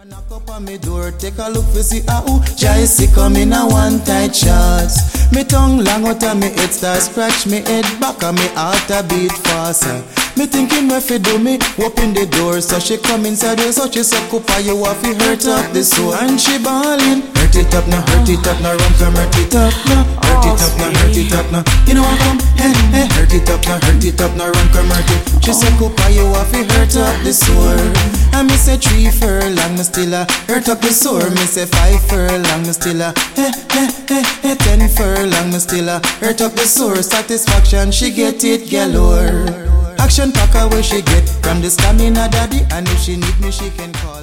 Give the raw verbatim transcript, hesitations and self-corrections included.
Knock up on me door, take a look for see how Jai see come in a one tight shots. Me tongue long out and me head start scratch me head back and me heart a beat faster. Me thinking what fi do me, open the door so she come inside here so she suck up and you have to hurt up the soul. And she ballin', hurt it up now, hurt it up now, rum come hurt it up now, hurt it up now, hurt it up now. You know what come, hey hey, hurt it up now, hurt it up now, rum come hurt it. She suck up and you have to hurt up the soul. And me say three furlong, me still a hurt up the sore. Me say five furlong, me still a hey hey hey hey. Ten furlong, me still a hurt up the sore. Satisfaction, she get it galore. Action packer where she get from the stamina daddy, and if she need me she can call.